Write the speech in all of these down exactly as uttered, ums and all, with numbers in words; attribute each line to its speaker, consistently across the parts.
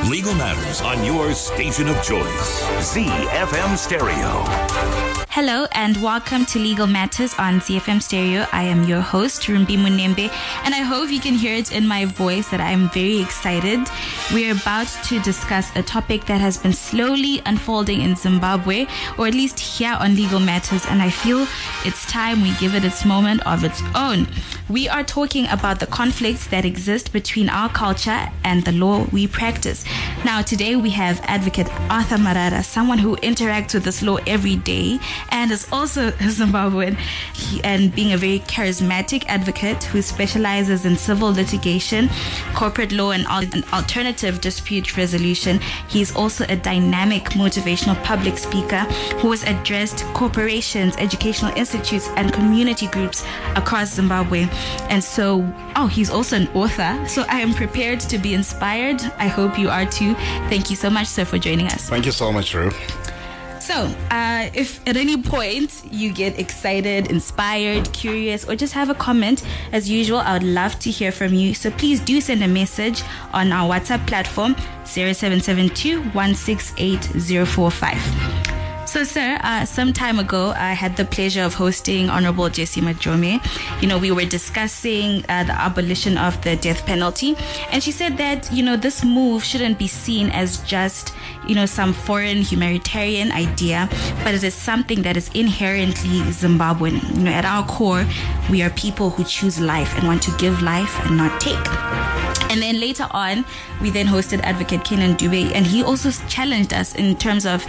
Speaker 1: Legal Matters on your station of choice, Z F M Stereo.
Speaker 2: Hello and welcome to Legal Matters on Z F M Stereo. I am your host, Rumbi Munembe, and I hope you can hear it in my voice that I'm very excited. We're about to discuss a topic that has been slowly unfolding in Zimbabwe, or at least here on Legal Matters, and I feel it's time we give it its moment of its own. We are talking about the conflicts that exist between our culture and the law we practice. Now, today we have Advocate Arthur Marara, someone who interacts with this law every day and is also a Zimbabwean, he, and being a very charismatic advocate who specializes in civil litigation, corporate law, and, al- and alternative dispute resolution. He's also a dynamic motivational public speaker who has addressed corporations, educational institutes, and community groups across Zimbabwe. And so, oh, he's also an author. So I am prepared to be inspired. I hope you are too. Thank you so much, sir, for joining us.
Speaker 3: Thank you so much, Ruth.
Speaker 2: So, uh, if at any point you get excited, inspired, curious, or just have a comment, as usual, I would love to hear from you. So please do send a message on our WhatsApp platform, zero seven seven two, one six eight, zero four five. So, sir, uh, some time ago, I had the pleasure of hosting Honorable Jessie Majome. You know, we were discussing uh, the abolition of the death penalty. And she said that, you know, this move shouldn't be seen as just, you know, some foreign humanitarian idea, but it is something that is inherently Zimbabwean. You know, at our core, we are people who choose life and want to give life and not take. And then later on, we then hosted Advocate Kenan Dube, and he also challenged us in terms of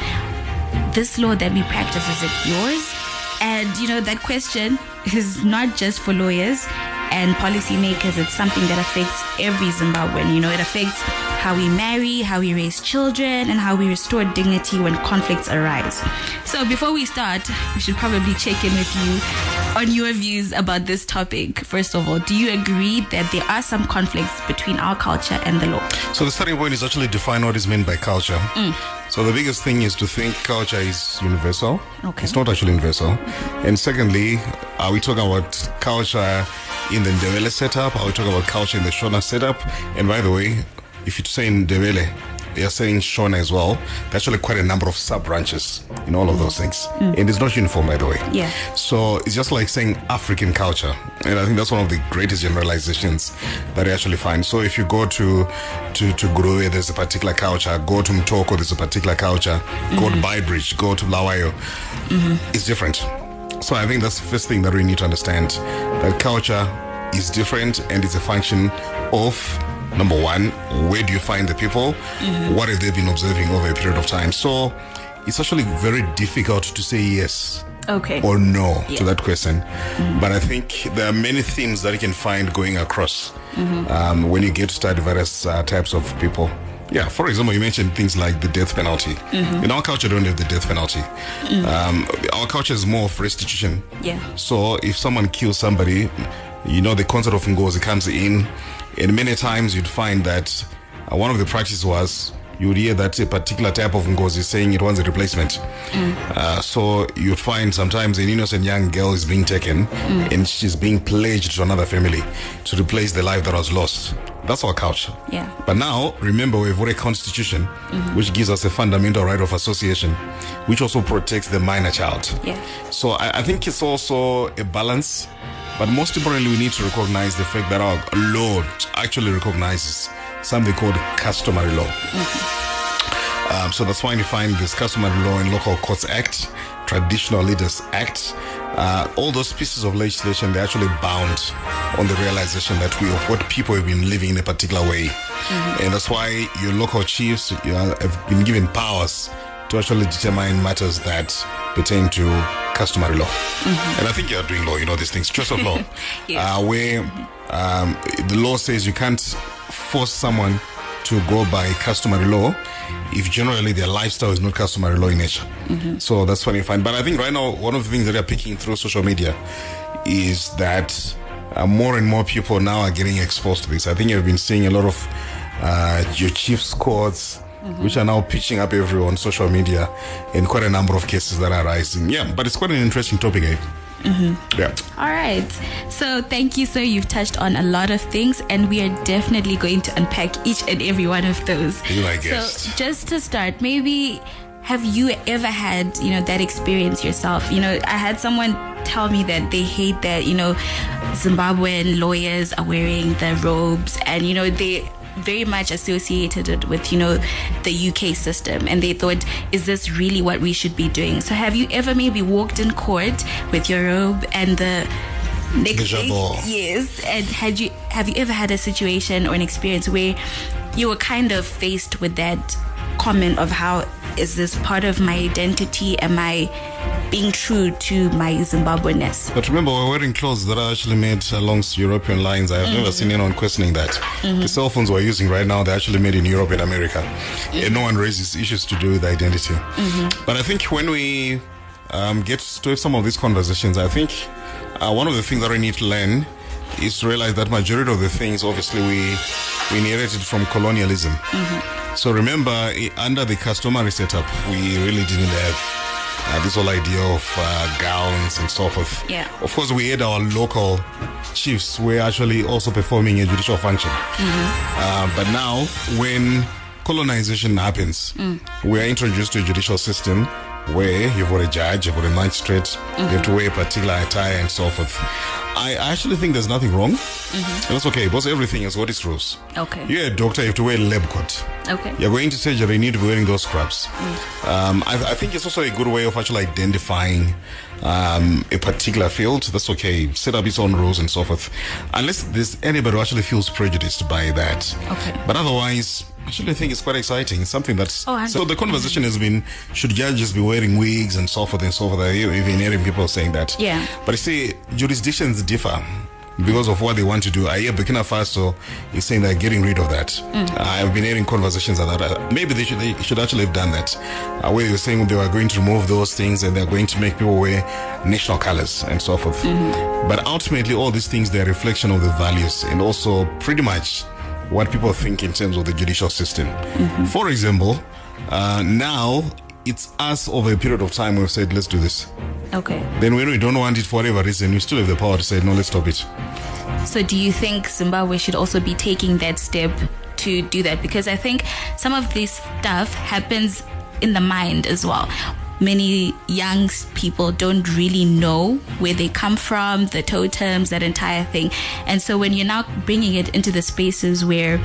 Speaker 2: this law that we practice, is it yours? And, you know, that question is not just for lawyers and policymakers. It's something that affects every Zimbabwean. You know, it affects how we marry, how we raise children, and how we restore dignity when conflicts arise. So before we start, we should probably check in with you on your views about this topic. First of all, do you agree that there are some conflicts between our culture and the law?
Speaker 3: So the starting point is actually define what is meant by culture. Mm. So the biggest thing is to think culture is universal.
Speaker 2: Okay.
Speaker 3: It's not actually universal. And secondly, are we talking about culture in the Ndebele setup? Are we talking about culture in the Shona setup? And by the way, if you say Ndebele, you're saying Shona as well. There's actually quite a number of sub-branches in all of those things. Mm. And it's not uniform, by the way.
Speaker 2: Yeah.
Speaker 3: So it's just like saying African culture. And I think that's one of the greatest generalizations that I actually find. So if you go to to, to Guruwe, there's a particular culture. Go to Mtoko, there's a particular culture. Mm-hmm. Go to Baibridge, go to Lawayo. Mm-hmm. It's different. So I think that's the first thing that we need to understand. That culture is different and it's a function of, number one, where do you find the people? Mm-hmm. What have they been observing over a period of time? So it's actually very difficult to say yes
Speaker 2: okay.
Speaker 3: or no
Speaker 2: yeah.
Speaker 3: to that question. Mm-hmm. But I think there are many themes that you can find going across mm-hmm. um, when you get to study various uh, types of people. Yeah, for example, you mentioned things like the death penalty. Mm-hmm. In our culture, we don't have the death penalty. Mm-hmm. Um, our culture is more of restitution.
Speaker 2: Yeah.
Speaker 3: So if someone kills somebody, you know, the concept of Ngozi comes in. And many times you'd find that uh, one of the practices was you would hear that a particular type of Ngozi saying it wants a replacement. Mm. Uh, so you'd find sometimes an innocent young girl is being taken mm. and she's being pledged to another family to replace the life that was lost. That's our culture.
Speaker 2: Yeah.
Speaker 3: But now, remember, we've got a constitution mm-hmm. which gives us a fundamental right of association, which also protects the minor child.
Speaker 2: Yeah.
Speaker 3: So I, I think it's also a balance. But most importantly, we need to recognize the fact that our law actually recognizes something called customary law. Mm-hmm. Um, so that's why you find this Customary Law and Local Courts Act, Traditional Leaders Act, uh, all those pieces of legislation, they're actually bound on the realization that we of what people have been living in a particular way. Mm-hmm. And that's why your local chiefs you know, have been given powers to actually determine matters that pertain to customary law. Mm-hmm. And I think you're doing law, you know these things, choice of law,
Speaker 2: yes.
Speaker 3: uh, where um, the law says you can't force someone to go by customary law if generally their lifestyle is not customary law in nature. Mm-hmm. So that's what you find. But I think right now, one of the things that are picking through social media is that uh, more and more people now are getting exposed to this. I think you've been seeing a lot of uh, your chief's courts, mm-hmm. which are now pitching up everywhere on social media in quite a number of cases that are rising. Yeah, but it's quite an interesting topic, eh? Mm-hmm. Yeah.
Speaker 2: All right. So thank you, sir. You've touched on a lot of things, and we are definitely going to unpack each and every one of those.
Speaker 3: You my guest.
Speaker 2: So just to start, maybe have you ever had, you know, that experience yourself? You know, I had someone tell me that they hate that, you know, Zimbabwean lawyers are wearing the robes, and, you know, they very much associated it with, you know, the U K system, and they thought, is this really what we should be doing? So have you ever maybe walked in court with your robe and the next day, yes, and had you have you ever had a situation or an experience where you were kind of faced with that comment of how, is this part of my identity? Am I being true to my Zimbabweanness?
Speaker 3: But remember, we're wearing clothes that are actually made along European lines. I've mm-hmm. never seen anyone questioning that. Mm-hmm. The cell phones we're using right now, they're actually made in Europe and America. Mm-hmm. And no one raises issues to do with identity. Mm-hmm. But I think when we um, get to some of these conversations, I think uh, one of the things that we need to learn is to realize that majority of the things, obviously, we, we inherited from colonialism. Mm-hmm. So remember, under the customary setup, we really didn't have uh, this whole idea of uh, gowns and so forth.
Speaker 2: Yeah.
Speaker 3: Of course, we had our local chiefs were actually also performing a judicial function. Mm-hmm. Uh, but now, when colonization happens, mm. we are introduced to a judicial system where you've got a judge, you've got a magistrate, mm-hmm. you have to wear a particular attire and so forth. I actually think there's nothing wrong. Mm-hmm. That's okay, because everything has got its rules.
Speaker 2: Okay.
Speaker 3: You're a doctor, you have to wear a lab coat.
Speaker 2: Okay.
Speaker 3: You're going to surgery, you need to be wearing those scrubs. Mm. Um, I, I think it's also a good way of actually identifying um, a particular field. That's okay. Set up its own rules and so forth. Unless there's anybody who actually feels prejudiced by that.
Speaker 2: Okay.
Speaker 3: But otherwise, actually, I think it's quite exciting. It's something that's...
Speaker 2: Oh,
Speaker 3: so the conversation has been, should judges be wearing wigs and so forth and so forth? You've been hearing people saying that.
Speaker 2: Yeah.
Speaker 3: But you see, jurisdictions differ because of what they want to do. I hear Burkina Faso is saying they're getting rid of that. Mm. Uh, I've been hearing conversations like that. Uh, maybe they should, they should actually have done that. Uh, where they were saying they were going to remove those things and they're going to make people wear national colors and so forth. Mm-hmm. But ultimately, all these things, they're a reflection of the values and also pretty much what people think in terms of the judicial system. Mm-hmm. For example, uh, now it's us over a period of time we've said, let's do this.
Speaker 2: Okay.
Speaker 3: Then when we don't want it for whatever reason, we still have the power to say, no, let's stop it.
Speaker 2: So do you think Zimbabwe should also be taking that step to do that? Because I think some of this stuff happens in the mind as well. Many young people don't really know where they come from, the totems, that entire thing. And so when you're now bringing it into the spaces where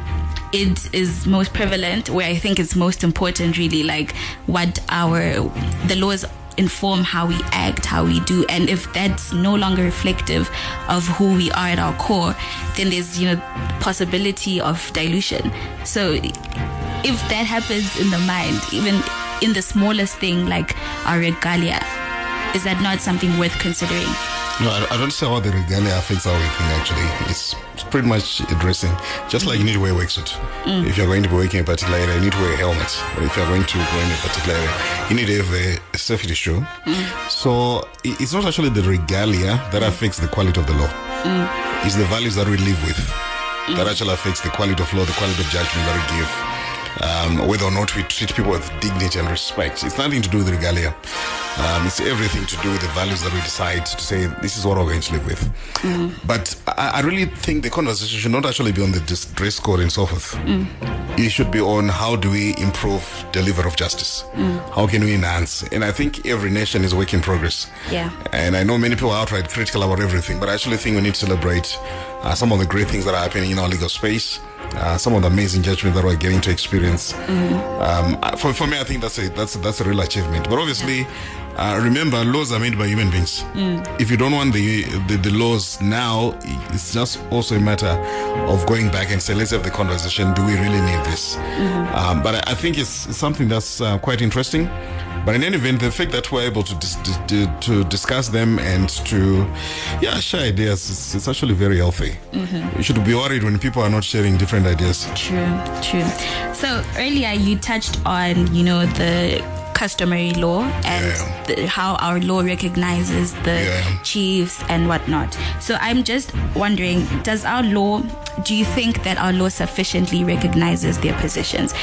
Speaker 2: it is most prevalent, where I think it's most important, really, like what our, the laws inform how we act, how we do, and if that's no longer reflective of who we are at our core, then there's, you know, possibility of dilution. So if that happens in the mind, even in the smallest thing like our regalia, is that not something worth considering?
Speaker 3: No, I, I don't see how the regalia affects our working actually. It's pretty much addressing, just like you need to wear a worksuit. Mm. If you're going to be working in a particular area, you need to wear a helmet. Or if you're going to go in a particular area, you need to have a, a safety shoe. Mm. So it's not actually the regalia that mm. affects the quality of the law. Mm. It's the values that we live with mm. that actually affects the quality of law, the quality of judgment that we give. Um, whether or not we treat people with dignity and respect. It's nothing to do with regalia. Um, it's everything to do with the values that we decide to say, this is what we're going to live with. Mm. But I, I really think the conversation should not actually be on the dress code and so forth. Mm. It should be on how do we improve delivery of justice? Mm. How can we enhance? And I think every nation is a work in progress.
Speaker 2: Yeah.
Speaker 3: And I know many people are outright critical about everything, but I actually think we need to celebrate uh, some of the great things that are happening in our legal space. Uh, some of the amazing judgment that we're getting to experience. Mm-hmm. Um, for, for me, I think that's a that's a, that's a real achievement. But obviously, yeah. uh, remember, laws are made by human beings. Mm. If you don't want the, the the laws now, it's just also a matter of going back and say, let's have the conversation. Do we really need this? Mm-hmm. Um, but I, I think it's, it's something that's uh, quite interesting. But in any event, the fact that we're able to dis- to, to discuss them and to, yeah, share ideas, it's, it's actually very healthy. Mm-hmm. You should be worried when people are not sharing different ideas.
Speaker 2: True, true. So earlier you touched on, you know, the customary law and yeah. the, how our law recognizes the yeah. chiefs and whatnot. So I'm just wondering, does our law, do you think that our law sufficiently recognizes their positions?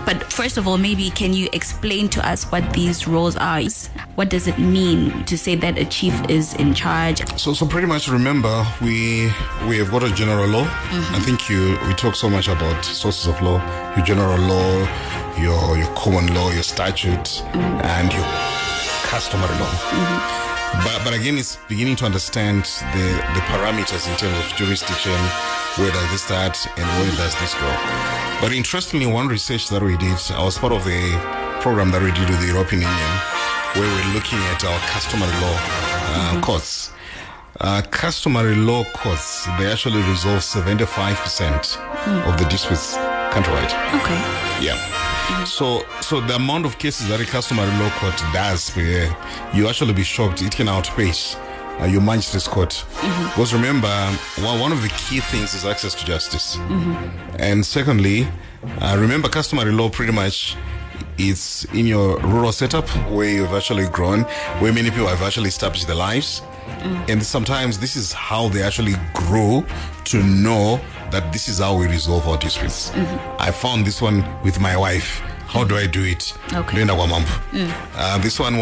Speaker 2: But first of all, maybe can you explain to us what these roles are? What does it mean to say that a chief is in charge?
Speaker 3: So, so pretty much remember, we we have got a general law. Mm-hmm. I think you we talk so much about sources of law, your general law, your your common law, your statute, mm-hmm. and your customary law. Mm-hmm. But, but again, it's beginning to understand the, the parameters in terms of jurisdiction. Where does this start and where does this go? But interestingly, one research that we did, I was part of the program that we did with the European Union, where we're looking at our customary law uh, mm-hmm. courts. Uh, customary law courts, they actually resolve seventy-five percent mm. of the disputes countrywide.
Speaker 2: Okay.
Speaker 3: Yeah. So, so the amount of cases that a customary law court does, uh, you actually be shocked. It can outpace uh, your magistrate's court. Mm-hmm. Because remember, well, one of the key things is access to justice. Mm-hmm. And secondly, uh, remember, customary law pretty much is in your rural setup where you've actually grown, where many people have actually established their lives. Mm. And sometimes this is how they actually grow to know that this is how we resolve our disputes. Mm-hmm. I found this one with my wife. How do I do it?
Speaker 2: Okay.
Speaker 3: Mm. Uh, this one,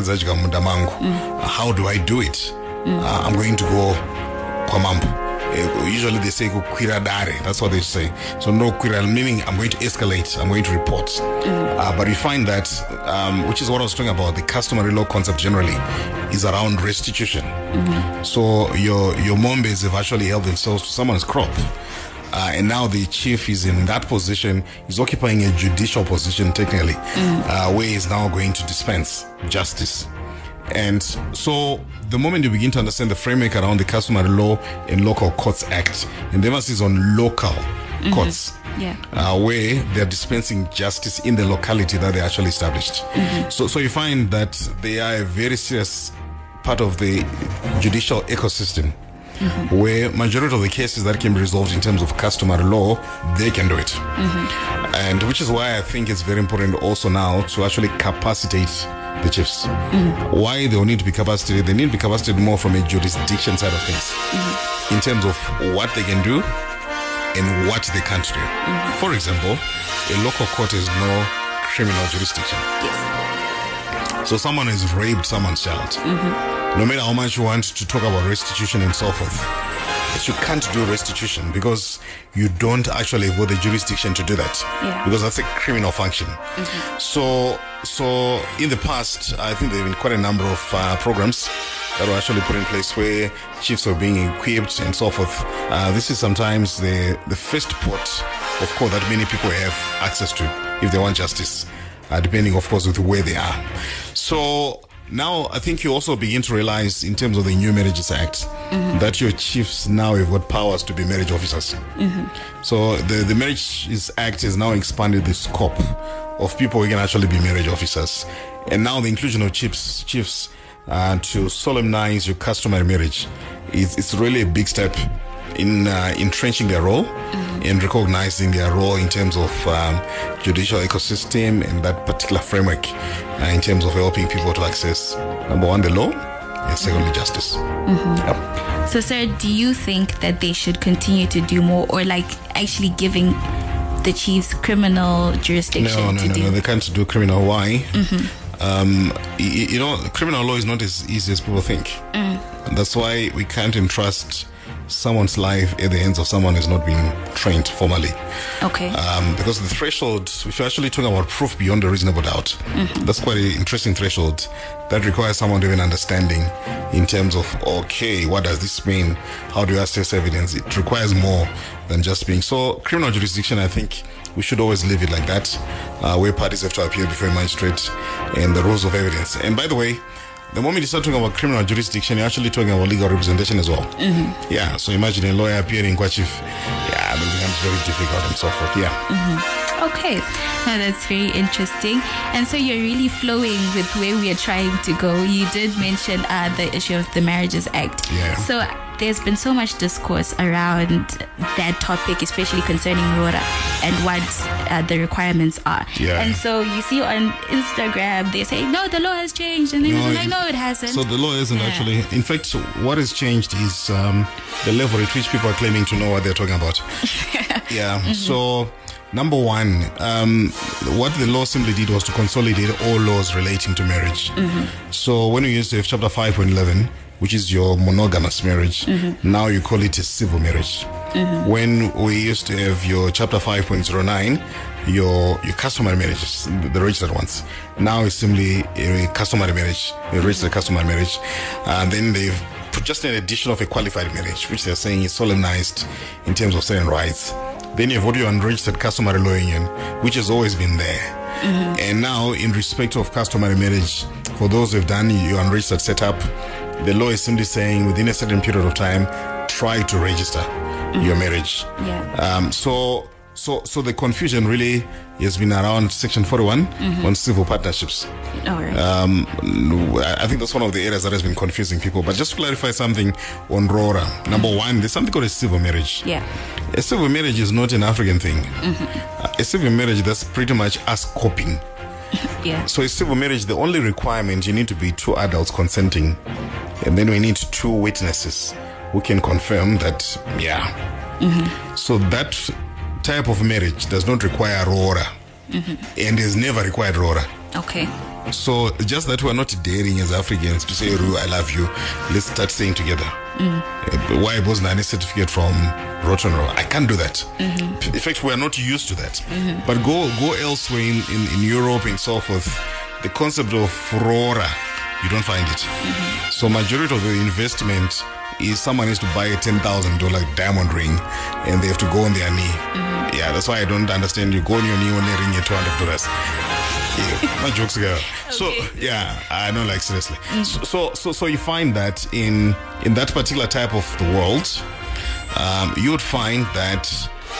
Speaker 3: mm. how do I do it? Mm. Uh, I'm going to go kwa mambo. Uh, usually they say kwira dare. That's what they say. So no kwira, meaning I'm going to escalate. I'm going to report. Mm. Uh, but we find that, um, which is what I was talking about, the customary law concept generally is around restitution. Mm-hmm. So your your mombes have actually held themselves to someone's crop. Uh, and now the chief is in that position, he's occupying a judicial position technically, mm. uh, where he's now going to dispense justice. And so the moment you begin to understand the framework around the Customary Law and Local Courts Act, and the emphasis on local mm-hmm. courts,
Speaker 2: yeah.
Speaker 3: uh, where they're dispensing justice in the locality that they actually established. Mm-hmm. So, so you find that they are a very serious part of the judicial ecosystem. Mm-hmm. Where majority of the cases that can be resolved in terms of customary law, they can do it. Mm-hmm. And which is why I think it's very important also now to actually capacitate the chiefs. Mm-hmm. Why they will need to be capacitated? They need to be capacitated more from a jurisdiction side of things, mm-hmm. in terms of what they can do and what they can't do. Mm-hmm. For example, a local court has no criminal jurisdiction.
Speaker 2: Yes.
Speaker 3: So someone has raped someone's child. Mm-hmm. No matter how much you want to talk about restitution and so forth, but you can't do restitution because you don't actually have the jurisdiction to do that.
Speaker 2: Yeah.
Speaker 3: Because that's a criminal function. Mm-hmm. So, so in the past, I think there have been quite a number of uh, programs that were actually put in place where chiefs were being equipped and so forth. Uh, this is sometimes the, the first port of call that many people have access to if they want justice, uh, depending, of course, with where they are. So, now, I think you also begin to realize in terms of the new Marriages Act mm-hmm. that your chiefs now have got powers to be marriage officers. Mm-hmm. So the, the Marriages Act has now expanded the scope of people who can actually be marriage officers. And now the inclusion of chiefs, chiefs uh, to solemnize your customary marriage is it's really a big step in uh, entrenching their role mm-hmm. and recognizing their role in terms of um, judicial ecosystem and that particular framework uh, in terms of helping people to access, number one, the law, and secondly, justice.
Speaker 2: Mm-hmm.
Speaker 3: Yep.
Speaker 2: So, sir, do you think that they should continue to do more, or like actually giving the chiefs criminal jurisdiction
Speaker 3: no, no,
Speaker 2: to
Speaker 3: no,
Speaker 2: do?
Speaker 3: No, they can't do criminal. Why? Mm-hmm. Um, you, you know, criminal law is not as easy as people think. Mm. And that's why we can't entrust someone's life at the hands of someone who's not been trained formally.
Speaker 2: Okay.
Speaker 3: Um, because the threshold, if you're actually talking about proof beyond a reasonable doubt, mm-hmm. that's quite an interesting threshold that requires someone to have an understanding in terms of, okay, what does this mean? How do you assess evidence? It requires more than just being. So criminal jurisdiction, I think we should always leave it like that, uh, where parties have to appear before a magistrate and the rules of evidence. And by the way, the moment you start talking about criminal jurisdiction, you're actually talking about legal representation as well. Mm-hmm. Yeah, so imagine a lawyer appearing quite chief. Yeah, it becomes very difficult and so forth. Yeah.
Speaker 2: Mm-hmm. Okay, now that's very interesting. And so you're really flowing with where we are trying to go. You did mention uh, the issue of the Marriages Act.
Speaker 3: Yeah.
Speaker 2: So there's been so much discourse around that topic, especially concerning Rora and what uh, the requirements are.
Speaker 3: Yeah.
Speaker 2: And so you see on Instagram, they say, no, the law has changed. And then
Speaker 3: No,
Speaker 2: no, like, no, it hasn't.
Speaker 3: So the law isn't
Speaker 2: Yeah.
Speaker 3: actually. In fact, what has changed is um, the level at which people are claiming to know what they're talking about. Yeah. Mm-hmm. So Number one, um, what the law simply did was to consolidate all laws relating to marriage. Mm-hmm. So when we used to have chapter five point eleven, which is your monogamous marriage, mm-hmm. now you call it a civil marriage. Mm-hmm. When we used to have your chapter five point oh nine, your your customary marriages, the registered ones, now it's simply a customary marriage, a registered customary marriage. And then they've put just an addition of a qualified marriage, which they're saying is solemnized in terms of certain rights. Then you've got your unregistered customary law union, which has always been there. Mm-hmm. And now, in respect of customary marriage, for those who've done your unregistered setup, the law is simply saying within a certain period of time, try to register mm-hmm. your marriage.
Speaker 2: Yeah.
Speaker 3: Um, so, so, so the confusion really has been around Section forty-one mm-hmm. on civil partnerships.
Speaker 2: All right.
Speaker 3: Um, I think that's one of the areas that has been confusing people. But just to clarify something on RORA, number mm-hmm. one, there's something called a civil marriage.
Speaker 2: Yeah.
Speaker 3: A civil marriage is not an African thing. Mm-hmm. Uh, a civil marriage, that's pretty much us coping.
Speaker 2: Yeah.
Speaker 3: So a civil marriage, the only requirement, you need to be two adults consenting, and then we need two witnesses who can confirm that, yeah. Mm-hmm. So that type of marriage does not require RORA, mm-hmm. and has never required RORA.
Speaker 2: Okay.
Speaker 3: So just that we're not daring as Africans to say, Ru, I love you, let's start staying together. Mm. Why wasn't any certificate from Rotten Row? I can't do that. Mm-hmm. In fact, we're not used to that. Mm-hmm. But go go elsewhere in, in, in Europe and so forth, the concept of RORA, you don't find it. Mm-hmm. So majority of the investment is someone needs to buy a ten thousand dollars diamond ring and they have to go on their knee. Mm-hmm. Yeah, that's why I don't understand. You go on your knee on a ring at two hundred dollars. Yeah, my jokes girl. Okay. So yeah, I know, like seriously. Mm-hmm. So, so so so you find that in in that particular type of the world, um, you would find that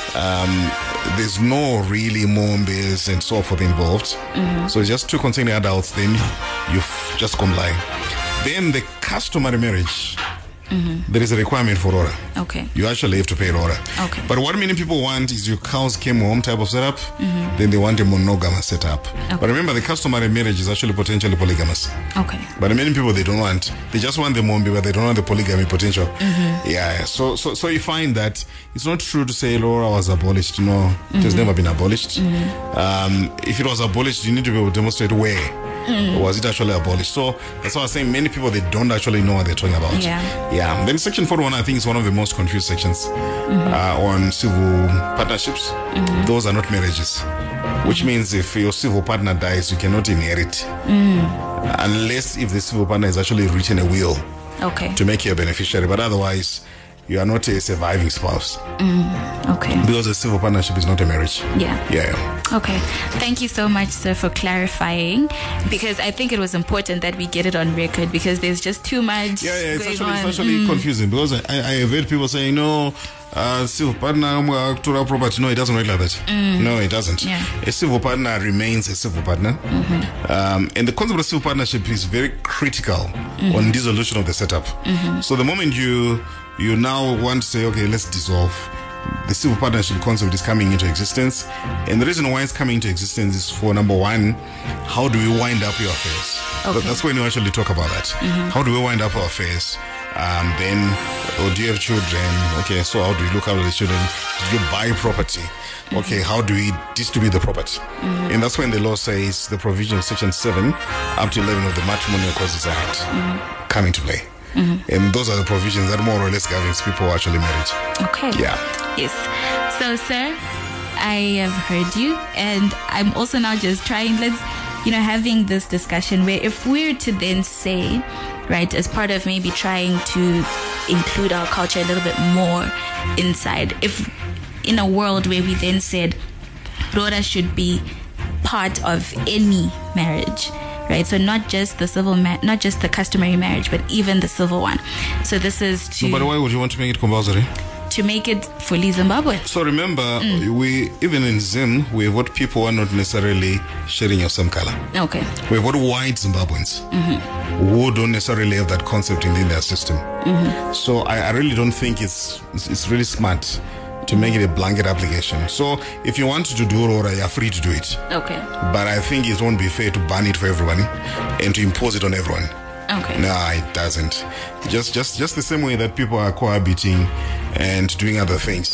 Speaker 3: um, there's no really mombes and so forth involved. Mm-hmm. So it's just two consenting adults. Then you f- just comply. Then the customary marriage. Mm-hmm. There is a requirement for RORA.
Speaker 2: Okay.
Speaker 3: You actually have to pay RORA.
Speaker 2: Okay.
Speaker 3: But what many people want is your cows came home type of setup. Mm-hmm. Then they want a monogamous setup. Okay. But remember, the customary marriage is actually potentially polygamous.
Speaker 2: Okay.
Speaker 3: But many people, they don't want. They just want the mombi, but they don't want the polygamy potential. Mm-hmm. Yeah. So, so, so you find that it's not true to say RORA was abolished. No, mm-hmm. it has never been abolished. Mm-hmm. Um, if it was abolished, you need to be able to demonstrate where. Mm. Was it actually abolished? So that's why I was saying many people, they don't actually know what they're talking about.
Speaker 2: Yeah.
Speaker 3: Yeah. Then Section forty-one, I think, is one of the most confused sections mm-hmm. uh, on civil partnerships. Mm-hmm. Those are not marriages, which means if your civil partner dies, you cannot inherit mm. unless if the civil partner has actually written a will
Speaker 2: okay.
Speaker 3: to make you a beneficiary. But otherwise, you are not a surviving spouse.
Speaker 2: Mm, okay.
Speaker 3: Because a civil partnership is not a marriage.
Speaker 2: Yeah.
Speaker 3: Yeah.
Speaker 2: Okay. Thank you so much, sir, for clarifying, because I think it was important that we get it on record, because there's just too much.
Speaker 3: Yeah, yeah. It's
Speaker 2: going
Speaker 3: actually,
Speaker 2: on.
Speaker 3: it's actually mm. confusing, because I, I have heard people saying, no, uh, civil partner, to property. No, it doesn't work like that. Mm. No, it doesn't.
Speaker 2: Yeah.
Speaker 3: A civil partner remains a civil partner. Mm-hmm. Um, and the concept of civil partnership is very critical mm-hmm. on dissolution of the setup. Mm-hmm. So the moment you you now want to say, okay, let's dissolve, the civil partnership concept is coming into existence. And the reason why it's coming into existence is for, number one, how do we wind up your affairs? Okay. That's when you actually talk about that. Mm-hmm. How do we wind up our affairs? Um, then, or do you have children? Okay, so how do you look after the children? Do you buy property? Okay, mm-hmm. how do we distribute the property? Mm-hmm. And that's when the law says the provision of Section seven up to eleven of the Matrimonial Causes Act mm-hmm. come into play. Mm-hmm. And those are the provisions that more or less governs people who are actually married.
Speaker 2: Okay.
Speaker 3: Yeah.
Speaker 2: Yes. So, sir, I have heard you, and I'm also now just trying, let's, you know, having this discussion where if we're to then say, right, as part of maybe trying to include our culture a little bit more inside, if in a world where we then said RORA should be part of any marriage, right? So not just the civil, ma- not just the customary marriage, but even the civil one. So this is to.
Speaker 3: No, but why would you want to make it compulsory?
Speaker 2: To make it fully Zimbabwe.
Speaker 3: So remember, mm. we even in Zim, we have what people are not necessarily sharing your same color.
Speaker 2: Okay.
Speaker 3: We have what white Zimbabweans mm-hmm. who don't necessarily have that concept in their system. Mm-hmm. So I, I really don't think it's, it's it's really smart to make it a blanket application. So if you want to do RORA, you're free to do it.
Speaker 2: Okay.
Speaker 3: But I think it won't be fair to ban it for everybody and to impose it on everyone.
Speaker 2: Okay.
Speaker 3: No, it doesn't. Just, just, just the same way that people are cohabiting and doing other things.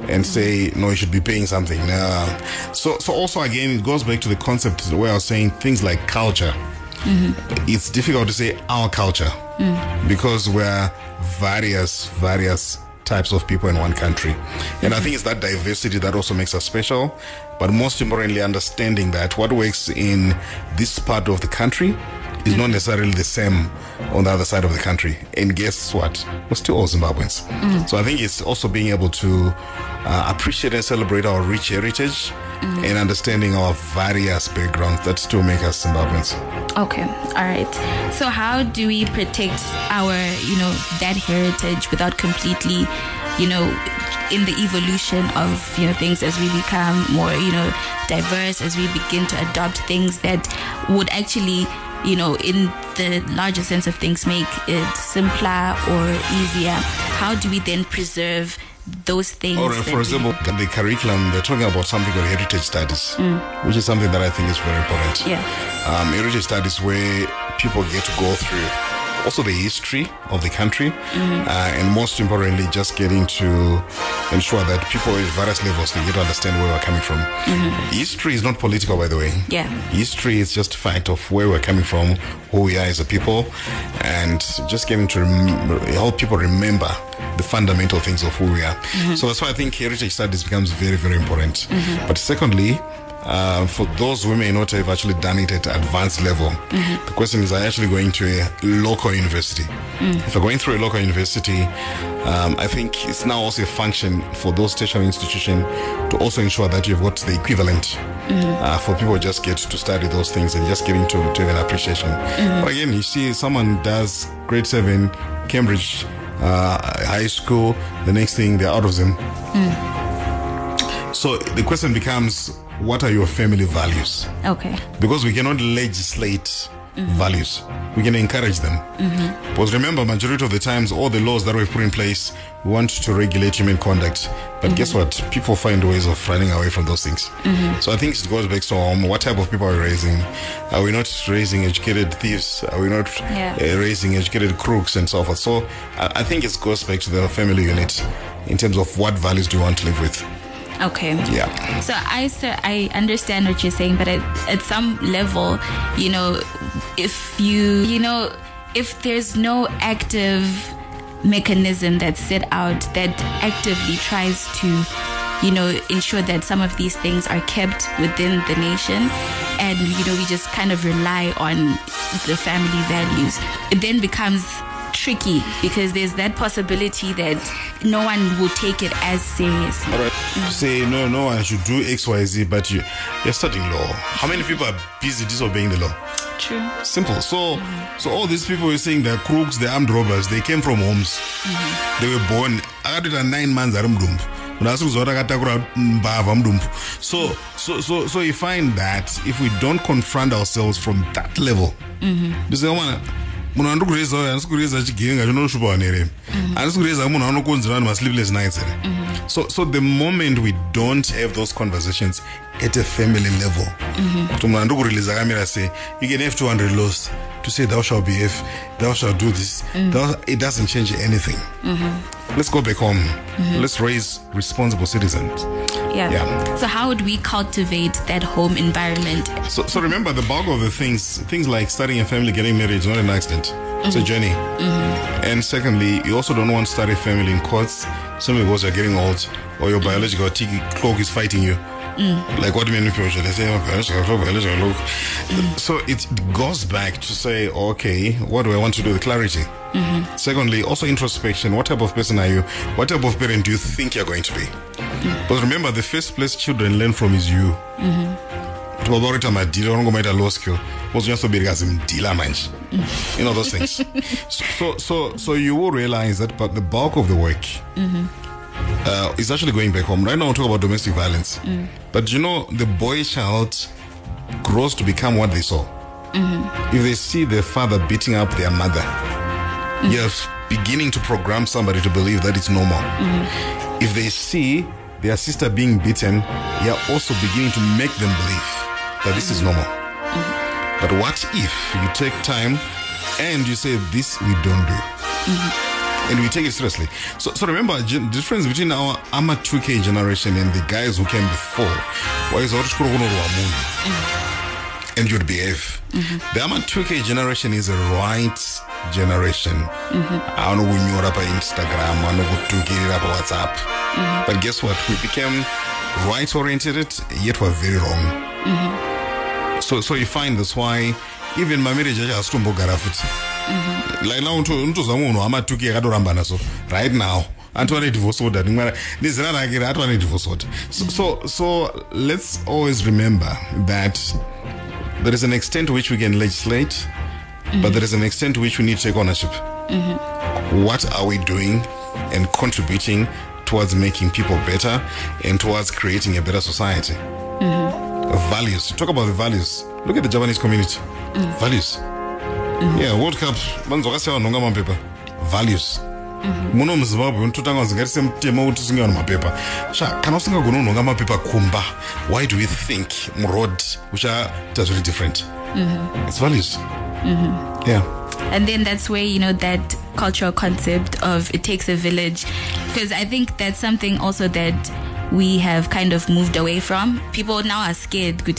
Speaker 3: and say, no, you should be paying something. Uh, so, so also again, it goes back to the concept where I was saying things like culture. Mm-hmm. It's difficult to say our culture mm. because we're various, various types of people in one country. And mm-hmm. I think it's that diversity that also makes us special. But most importantly, understanding that what works in this part of the country is not necessarily the same on the other side of the country. And guess what? We're still all Zimbabweans. Mm. So I think it's also being able to uh, appreciate and celebrate our rich heritage mm. and understanding our various backgrounds that still make us Zimbabweans.
Speaker 2: Okay, all right. So how do we protect our, you know, that heritage without completely, you know, in the evolution of, you know, things as we become more, you know, diverse, as we begin to adopt things that would actually, you know, in the larger sense of things, make it simpler or easier? How do we then preserve those things?
Speaker 3: Or for example, we... the curriculum, they're talking about something called heritage studies, mm. which is something that I think is very important.
Speaker 2: Yeah.
Speaker 3: Um, heritage studies where people get to go through also the history of the country, mm-hmm. uh, and most importantly, just getting to ensure that people at various levels, they get to understand where we're coming from. Mm-hmm. History is not political, by the way.
Speaker 2: Yeah.
Speaker 3: History is just a fact of where we're coming from, who we are as a people, and just getting to rem- help people remember the fundamental things of who we are. Mm-hmm. So that's why I think heritage studies becomes very, very important. Mm-hmm. But secondly, Uh, for those who may not have actually done it at advanced level, mm-hmm. the question is, are you actually going to a local university? Mm. If you're going through a local university, um, I think it's now also a function for those tertiary institutions to also ensure that you've got the equivalent mm-hmm. uh, for people who just get to study those things and just getting to, to have an appreciation. Mm-hmm. But again, you see someone does grade seven, Cambridge uh, high school, the next thing they're out of them. Mm. So the question becomes, what are your family values?
Speaker 2: Okay.
Speaker 3: Because we cannot legislate mm-hmm. values. We can encourage them. Mm-hmm. Because remember, majority of the times, all the laws that we've put in place, we want to regulate human conduct. But mm-hmm. guess what? People find ways of running away from those things. Mm-hmm. So I think it goes back to um, what type of people are we raising? Are we not raising educated thieves? Are we not yeah. uh, raising educated crooks and so forth? So I, I think it goes back to the family unit in terms of what values do you want to live with.
Speaker 2: Okay.
Speaker 3: Yeah.
Speaker 2: So I sir, I understand what you're saying, but at, at some level, you know, if you, you know, if there's no active mechanism that's set out that actively tries to, you know, ensure that some of these things are kept within the nation, and, you know, we just kind of rely on the family values, it then becomes tricky, because there's that possibility that no one will take it as seriously.
Speaker 3: All right. Mm-hmm. Say no, no one should do X, Y, Z, but you, you're studying law. How many people are busy disobeying the law?
Speaker 2: True.
Speaker 3: Simple. So, mm-hmm. so all these people were saying they're crooks, they're armed robbers. They came from homes. Mm-hmm. They were born. I got it at nine months. So, so, so, so you find that if we don't confront ourselves from that level, mm-hmm. munhu andikureza uyo andikureza chigenga chinoshupa vanhu andikureza munhu anokonzera vanhu masleepless nights here. So so the moment we don't have those conversations at a family level, kuti munhu andikuriliza akamira sei, you can have two hundred laws to say thou shalt behave, thou shalt do this, mm-hmm. thou, it doesn't change anything. Mm-hmm. Let's go back home. Mm-hmm. Let's raise responsible citizens.
Speaker 2: Yeah. yeah. So how would we cultivate that home environment?
Speaker 3: So, so remember, the bulk of the things, things like starting a family, getting married, is not an accident. Mm-hmm. It's a journey. Mm-hmm. And secondly, you also don't want to start a family in courts simply because you're getting old or your biological clock is fighting you. Mm. Like what do you mean people should they say, oh, biological clock, biological clock. Mm. So it goes back to say, okay, what do I want to do with clarity? Mm-hmm. Secondly, also introspection. What type of person are you? What type of parent do you think you're going to be? Mm-hmm. But remember, the first place children learn from is you. Mm-hmm. Law skill. You know those things. so, so, so you will realize that, but the bulk of the work mm-hmm. uh, is actually going back home. Right now, we talk about domestic violence, mm. but you know, the boy child grows to become what they saw. Mm-hmm. If they see their father beating up their mother, mm-hmm. you're beginning to program somebody to believe that it's normal. Mm-hmm. If they see their sister being beaten, you're also beginning to make them believe that this is normal. Mm-hmm. But what if you take time and you say, this we don't do? Mm-hmm. and we take it seriously. So, so remember, the difference between our AMA two K generation and the guys who came before was mm-hmm. and you'd behave. Mm-hmm. The AMA two K generation is a right generation. I don't know when you're up on Instagram, I know what to get up on WhatsApp. Mm-hmm. But guess what? We became right oriented, yet we're very wrong. Mm-hmm. So, so you find that's why even my marriage has to go garafuti. Like now, unto zamu ama two K kadoramba naso right now. Antoine divorce order. This is not like Antoine divorce order. So, so, so let's always remember that there is an extent to which we can legislate, mm-hmm. but there is an extent to which we need to take ownership. Mm-hmm. What are we doing and contributing towards making people better and towards creating a better society? Mm-hmm. Values. Talk about the values. Look at the Japanese community. Mm-hmm. Values. Mm-hmm. Yeah, World Cup. Paper. Values. Muno mzimbabwe ntutanga nzingarise mtema kuti singa on mapepa. Sha kana usinga gono nga mapepa kumba. Why do we think mroad which are that's really different? Mm-hmm. It's values. Mm-hmm. Yeah.
Speaker 2: And then that's where, you know, that cultural concept of it takes a village, because I think that's something also that we have kind of moved away from. People now are scared, but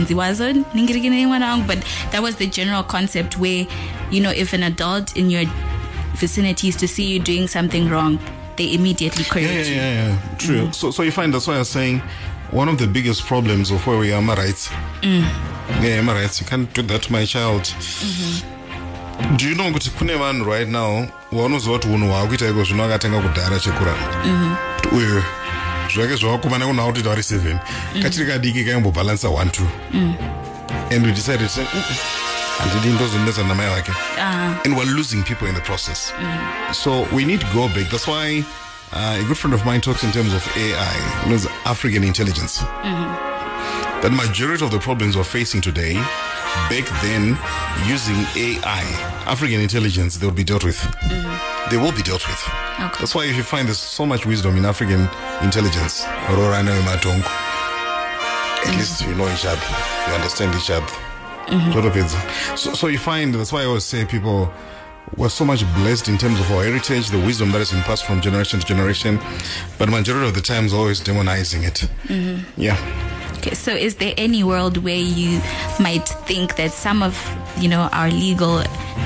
Speaker 2: that was the general concept where, you know, if an adult in your vicinity is to see you doing something wrong, they immediately correct
Speaker 3: yeah, yeah,
Speaker 2: you.
Speaker 3: Yeah, yeah, yeah. True. Mm. So, so you find that's why I was saying one of the biggest problems of where we are, am I right? Mm. Yeah, am I right? You can't do that to my child. Mm-hmm. Do you know kuti kune vanhu right now vanoziva kuti unhu hwakuita iko zvino akatenga kudhara chekura uyu zvake zvavakomana kunha kuti vari seven kachiri kadiki kaimbobalansa one two and we decided to say handidi ndozonetsa namai vake and we're losing people in the process. Mm-hmm. So we need to go back. That's why uh, a good friend of mine talks in terms of A I, known as African intelligence. Mm-hmm. That majority of the problems we're facing today, back then, using A I, African intelligence, they will be dealt with. Mm-hmm. They will be dealt with. Okay. That's why if you find there's so much wisdom in African intelligence, at mm-hmm. least you know each other, you understand each other. Mm-hmm. So, so you find, that's why I always say people were so much blessed in terms of our heritage, the wisdom that has been passed from generation to generation, but majority of the times always demonizing it. Mm-hmm. Yeah.
Speaker 2: Okay, so is there any world where you might think that some of, you know, our legal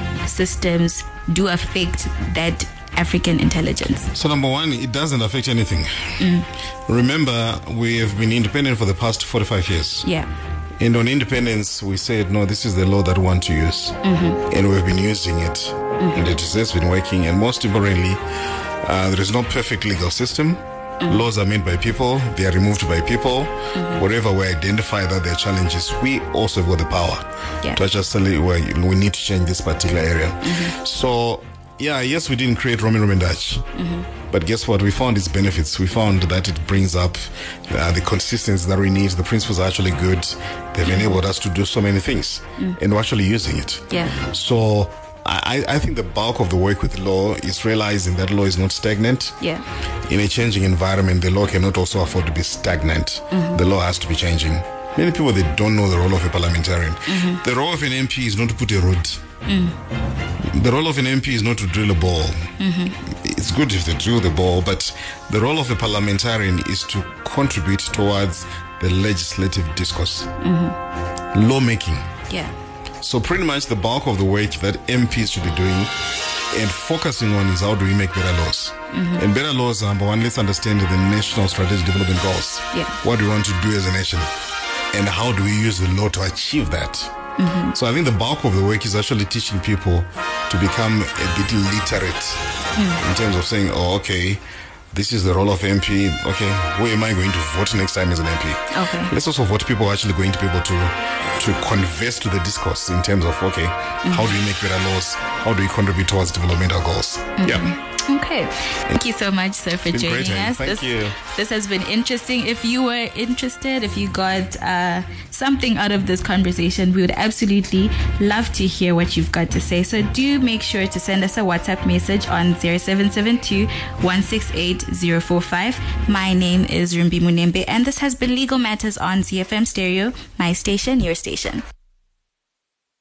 Speaker 2: systems do affect that African intelligence?
Speaker 3: So number one, it doesn't affect anything. Mm. Remember, we have been independent for the past forty-five years.
Speaker 2: Yeah.
Speaker 3: And on independence, we said, no, this is the law that we want to use. Mm-hmm. And we've been using it. Mm-hmm. And it has been working. And most importantly, uh, there is no perfect legal system. Mm-hmm. Laws are made by people. They are removed by people. Mm-hmm. Wherever we identify that there are challenges, we also have got the power yeah. to just tell you where we need to change this particular area. Mm-hmm. So, yeah, yes, we didn't create Roman Roman Dutch. Mm-hmm. But guess what? We found its benefits. We found that it brings up uh, the consistency that we need. The principles are actually good. They've mm-hmm. enabled us to do so many things. Mm. And we're actually using it.
Speaker 2: Yeah.
Speaker 3: So I, I think the bulk of the work with law is realizing that law is not stagnant.
Speaker 2: Yeah.
Speaker 3: In a changing environment, the law cannot also afford to be stagnant. Mm-hmm. The law has to be changing. Many people, they don't know the role of a parliamentarian. Mm-hmm. The role of an M P is not to put a road. Mm. The role of an M P is not to drill a ball. Mm-hmm. It's good if they drill the ball, but the role of a parliamentarian is to contribute towards the legislative discourse. Mm-hmm. Lawmaking.
Speaker 2: Yeah.
Speaker 3: So pretty much the bulk of the work that M Ps should be doing and focusing on is how do we make better laws. Mm-hmm. And better laws, number one, let's understand the national strategic development goals. Yeah. What do we want to do as a nation? And how do we use the law to achieve that? Mm-hmm. So I think the bulk of the work is actually teaching people to become a bit literate mm. in terms of saying, oh, okay, this is the role of M P. Okay, where am I going to vote next time as an M P? Okay. Let's also vote people who are actually going to be able to to converse to the discourse in terms of, okay, mm-hmm. how do we make better laws? How do we contribute towards developmental goals? Mm-hmm. Yeah.
Speaker 2: Okay. Thank you so much, sir, for joining
Speaker 3: great,
Speaker 2: us.
Speaker 3: Thank
Speaker 2: this,
Speaker 3: you.
Speaker 2: This has been interesting. If you were interested, if you got uh, something out of this conversation, we would absolutely love to hear what you've got to say. So do make sure to send us a WhatsApp message on zero seven seven two, one six eight, zero four five. My name is Rumbi Munembe, and this has been Legal Matters on Z F M Stereo, my station, your station.